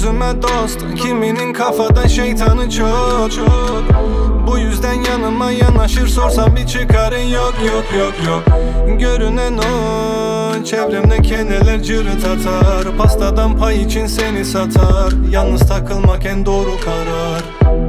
gözüme dost, kiminin kafada şeytanı çok. Bu yüzden yanıma yanaşır, sorsam bir çıkarın yok. Görünen o, çevremde keneler cırıt atar. Pastadan pay için seni satar. Yalnız takılmak en doğru karar.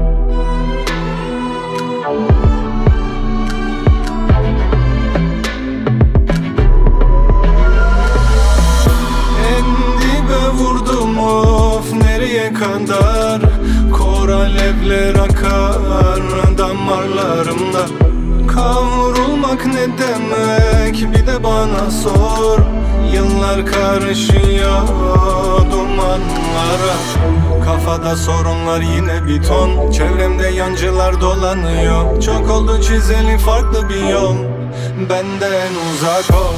Vurdum of, nereye kadar? Kor alevler akar damarlarımda. Kavrulmak ne demek, bir de bana sor. Yıllar karışıyor dumanlara. Kafada sorunlar yine bir ton. Çevremde yancılar dolanıyor. Çok oldu çizeli farklı bir yol. Benden uzak ol.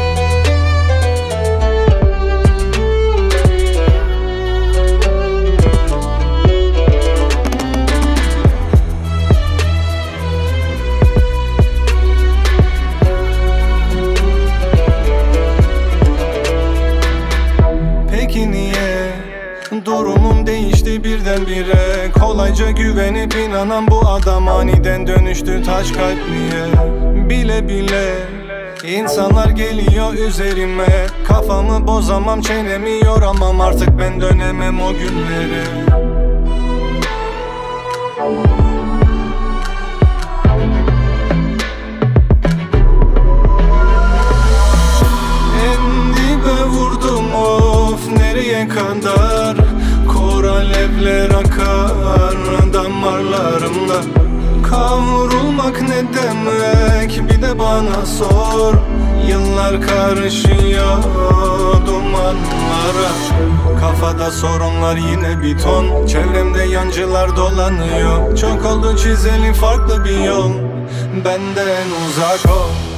Peki niye durumum değişti birdenbire? Kolayca güvenip inanan bu adam aniden dönüştü taş kalpliye. Bile bile insanlar geliyor üzerime. Kafamı bozamam, çenemi yoramam, artık ben dönemem o günlere. Nereye kadar? Kor alevler akar damarlarımda. Kavrulmak ne demek, bir de bana sor. Yıllar karışıyor dumanlara. Kafada sorunlar yine bir ton. Çevremde yancılar dolanıyor. Çok oldu çizeli farklı bir yol. Benden uzak ol.